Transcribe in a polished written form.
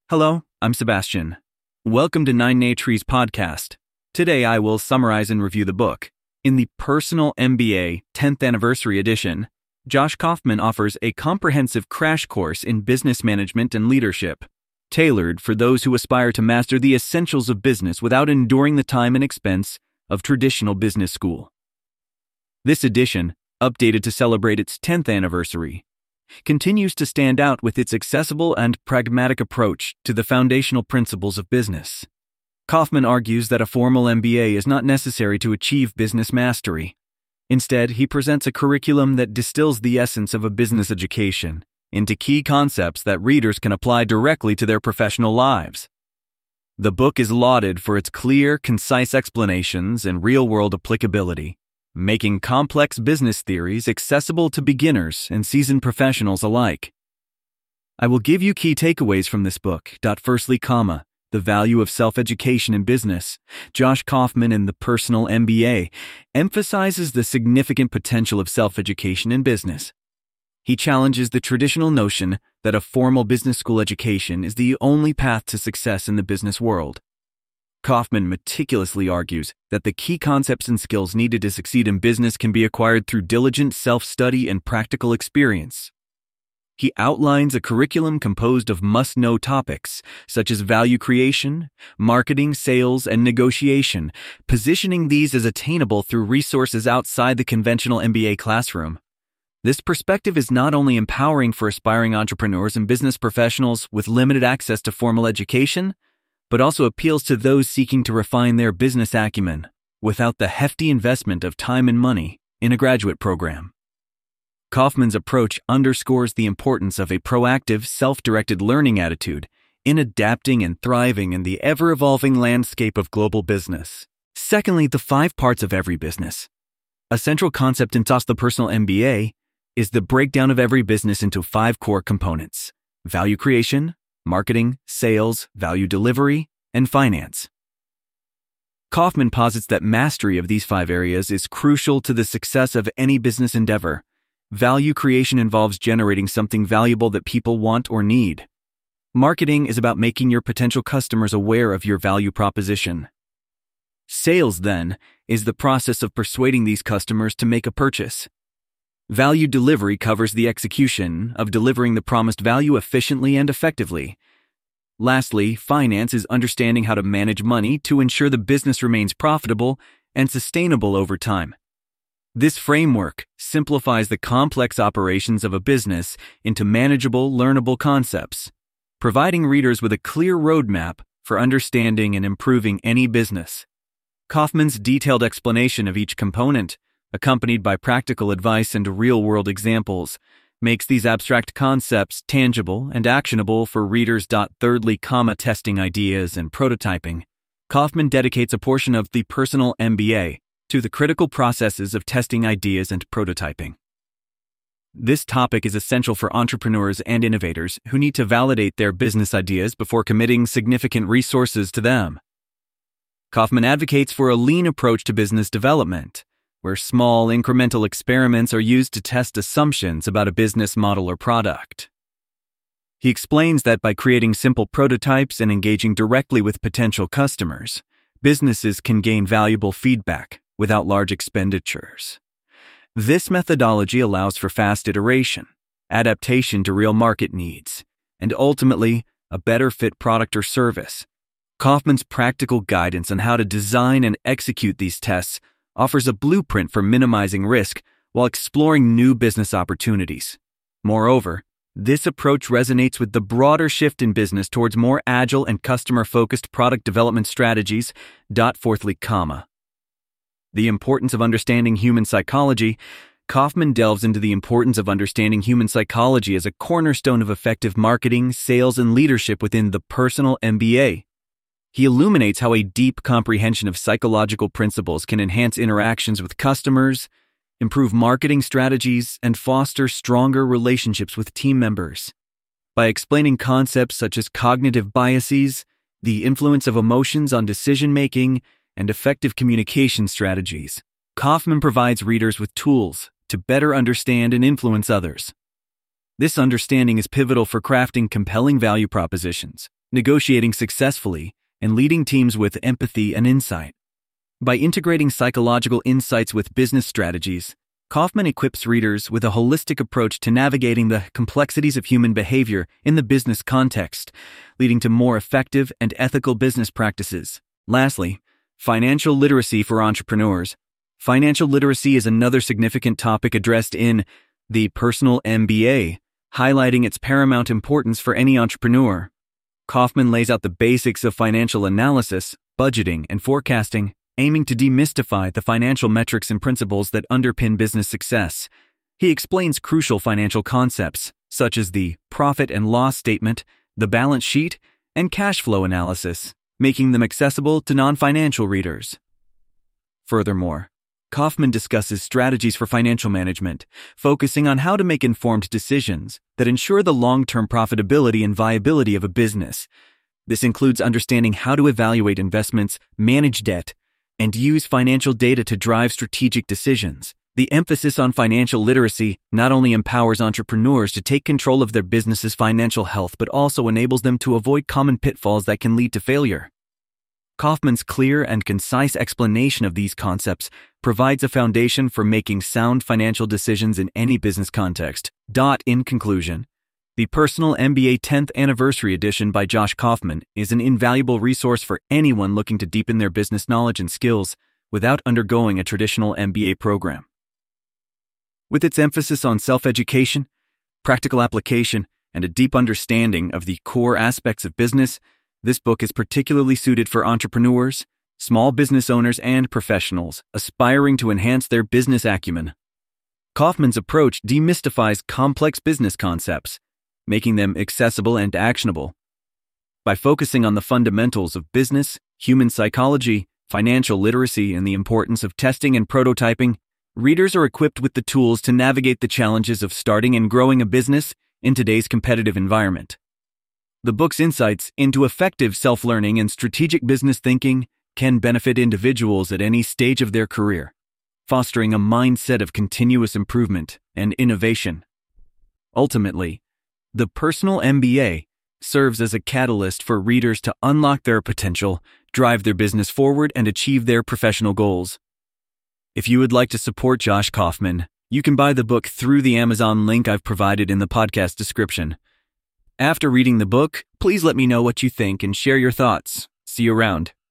Hello, I'm Sebastian. Welcome to 9 Trees podcast. Today I will summarize and review the book. In the Personal MBA 10th Anniversary Edition, Josh Kaufman offers a comprehensive crash course in business management and leadership, tailored for those who aspire to master the essentials of business without enduring the time and expense of traditional business school. This edition, updated to celebrate its 10th anniversary, continues to stand out with its accessible and pragmatic approach to the foundational principles of business. Kaufman argues that a formal MBA is not necessary to achieve business mastery. Instead, he presents a curriculum that distills the essence of a business education into key concepts that readers can apply directly to their professional lives. The book is lauded for its clear, concise explanations and real-world applicability, making complex business theories accessible to beginners and seasoned professionals alike. I will give you key takeaways from this book. Firstly, the value of self-education in business. Josh Kaufman in the Personal MBA emphasizes the significant potential of self-education in business. He challenges the traditional notion that a formal business school education is the only path to success in the business world. Kaufman meticulously argues that the key concepts and skills needed to succeed in business can be acquired through diligent self-study and practical experience. He outlines a curriculum composed of must-know topics such as value creation, marketing, sales, and negotiation, positioning these as attainable through resources outside the conventional MBA classroom. This perspective is not only empowering for aspiring entrepreneurs and business professionals with limited access to formal education, but also appeals to those seeking to refine their business acumen without the hefty investment of time and money in a graduate program. Kaufman's approach underscores the importance of a proactive, self-directed learning attitude in adapting and thriving in the ever-evolving landscape of global business. Secondly, the 5 parts of every business. A central concept in the Personal MBA is the breakdown of every business into 5 core components: value creation, marketing, sales, value delivery, and finance. Kaufman posits that mastery of these 5 areas is crucial to the success of any business endeavor. Value creation involves generating something valuable that people want or need. Marketing is about making your potential customers aware of your value proposition. Sales, then, is the process of persuading these customers to make a purchase. Value delivery covers the execution of delivering the promised value efficiently and effectively. Lastly, finance is understanding how to manage money to ensure the business remains profitable and sustainable over time. This framework simplifies the complex operations of a business into manageable, learnable concepts, providing readers with a clear roadmap for understanding and improving any business. Kaufman's detailed explanation of each component, accompanied by practical advice and real-world examples, makes these abstract concepts tangible and actionable for readers. Thirdly, testing ideas and prototyping. Kaufman dedicates a portion of the Personal MBA to the critical processes of testing ideas and prototyping. This topic is essential for entrepreneurs and innovators who need to validate their business ideas before committing significant resources to them. Kaufman advocates for a lean approach to business development, where small incremental experiments are used to test assumptions about a business model or product. He explains that by creating simple prototypes and engaging directly with potential customers, businesses can gain valuable feedback without large expenditures. This methodology allows for fast iteration, adaptation to real market needs, and ultimately, a better fit product or service. Kaufman's practical guidance on how to design and execute these tests offers a blueprint for minimizing risk while exploring new business opportunities. Moreover, this approach resonates with the broader shift in business towards more agile and customer-focused product development strategies. Fourthly, the importance of understanding human psychology. Kaufman delves into the importance of understanding human psychology as a cornerstone of effective marketing, sales, and leadership within the Personal MBA. He illuminates how a deep comprehension of psychological principles can enhance interactions with customers, improve marketing strategies, and foster stronger relationships with team members. By explaining concepts such as cognitive biases, the influence of emotions on decision-making, and effective communication strategies, Kaufman provides readers with tools to better understand and influence others. This understanding is pivotal for crafting compelling value propositions, negotiating successfully, and leading teams with empathy and insight. By integrating psychological insights with business strategies, Kaufman equips readers with a holistic approach to navigating the complexities of human behavior in the business context, leading to more effective and ethical business practices. Lastly, financial literacy for entrepreneurs. Financial literacy is another significant topic addressed in The Personal MBA, highlighting its paramount importance for any entrepreneur. Kaufman lays out the basics of financial analysis, budgeting, and forecasting, aiming to demystify the financial metrics and principles that underpin business success. He explains crucial financial concepts, such as the profit and loss statement, the balance sheet, and cash flow analysis, making them accessible to non-financial readers. Furthermore, Kaufman discusses strategies for financial management, focusing on how to make informed decisions that ensure the long-term profitability and viability of a business. This includes understanding how to evaluate investments, manage debt, and use financial data to drive strategic decisions. The emphasis on financial literacy not only empowers entrepreneurs to take control of their business's financial health, but also enables them to avoid common pitfalls that can lead to failure. Kaufman's clear and concise explanation of these concepts provides a foundation for making sound financial decisions in any business context. In conclusion, The Personal MBA 10th Anniversary Edition by Josh Kaufman is an invaluable resource for anyone looking to deepen their business knowledge and skills without undergoing a traditional MBA program. With its emphasis on self-education, practical application, and a deep understanding of the core aspects of business, this book is particularly suited for entrepreneurs, small business owners, and professionals aspiring to enhance their business acumen. Kaufman's approach demystifies complex business concepts, making them accessible and actionable. By focusing on the fundamentals of business, human psychology, financial literacy, and the importance of testing and prototyping, readers are equipped with the tools to navigate the challenges of starting and growing a business in today's competitive environment. The book's insights into effective self-learning and strategic business thinking can benefit individuals at any stage of their career, fostering a mindset of continuous improvement and innovation. Ultimately, The Personal MBA serves as a catalyst for readers to unlock their potential, drive their business forward, and achieve their professional goals. If you would like to support Josh Kaufman, you can buy the book through the Amazon link I've provided in the podcast description. After reading the book, please let me know what you think and share your thoughts. See you around.